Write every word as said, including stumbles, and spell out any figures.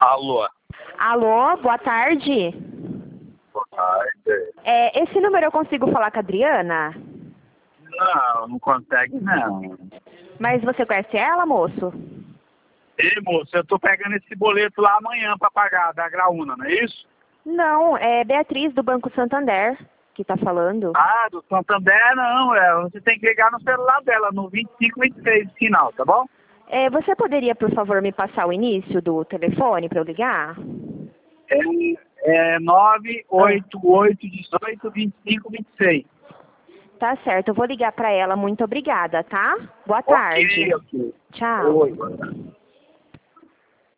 Alô? Alô, boa tarde. Boa tarde. É, esse número eu consigo falar com a Adriana? Não, não consegue não. Mas você conhece ela, moço? Ei, moço, eu tô pegando esse boleto lá amanhã pra pagar da Graúna, não é isso? Não, é Beatriz do Banco Santander que tá falando. Ah, do Santander não, é. Você tem que ligar no celular dela, no vinte e cinco, vinte e seis final, tá bom? É, você poderia, por favor, me passar o início do telefone para eu ligar? É, é nove oito oito, dezoito, vinte e cinco, vinte e seis. Tá certo, eu vou ligar para ela. Muito obrigada, tá? Boa tarde. Ok, ok. Tchau. Oi, boa tarde.